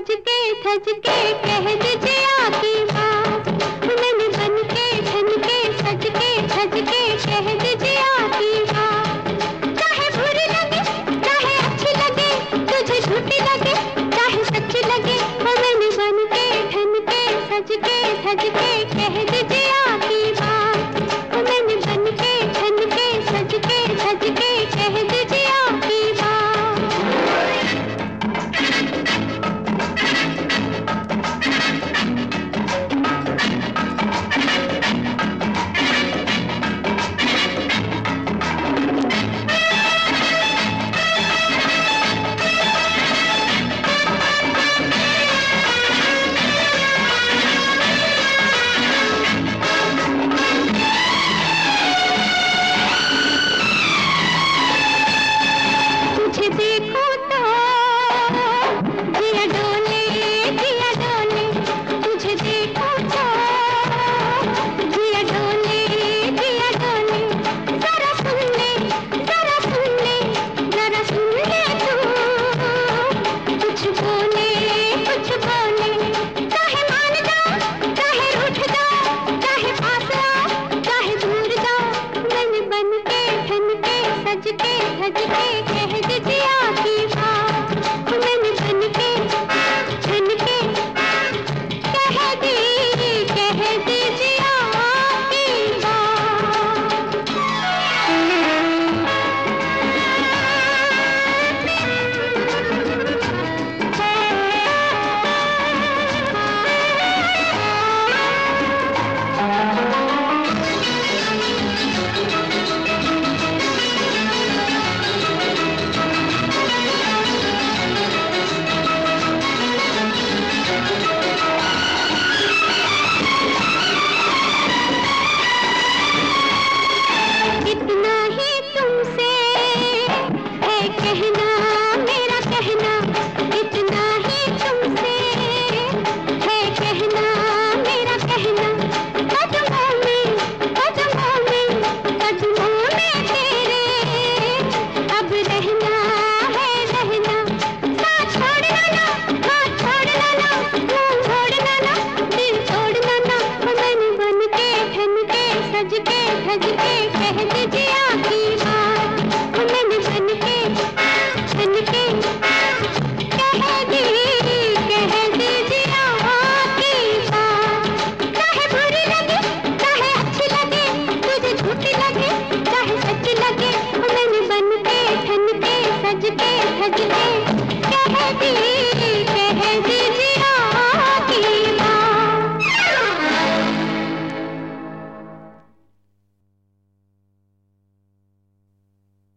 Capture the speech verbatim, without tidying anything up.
सज के धज के कह दीजिए आकी बात, मैंने बन के धन के सज के धज के कह दीजिए आकी बात। चाहे बुरी लगे चाहे अच्छी लगे, तुझे झूठी लगे चाहे सच्ची लगे, मैंने बन के धन के सज के धज के कह दीजिए आकी बात, मैंने बन के धन के सज के धज के कह दीजिए आकी बात। देखो तो जिया डोले जिया डोले, तुझे देखो तो जिया डोले जिया डोले। जरा सुन ले जरा सुन ले जरा सुन ले तू, कुछ बोले कुछ बोले, चाहे मान जाओ चाहे रूठ जाओ, चाहे पास आओ चाहे दूर जाओ, मैंने बन के धन के सज के धज के कह दीजिए आकी बात, मैंने बन के धन के कह दी कह दीजिए आकी बात। इतना ही तुमसे है कहना मेरा कहना, इतना ही तुमसे है कहना मेरा कहना। कदमों में कदमों में कदमों में तेरे अब रहना है रहना। साथ छोड़ना ना हाथ छोड़ना ना, मुंह छोड़ना ना दिल छोड़ना ना, मैंने बन के धन के सज के धज के कह दीजिए आकी बात, मैंने बन के धन के कह दी कह दीजिए आकी बात। चाहे बुरी लगे चाहे अच्छी लगे, तुझे झूठी लगे चाहे सच्ची लगे, मैंने बन के धन के सज के धज के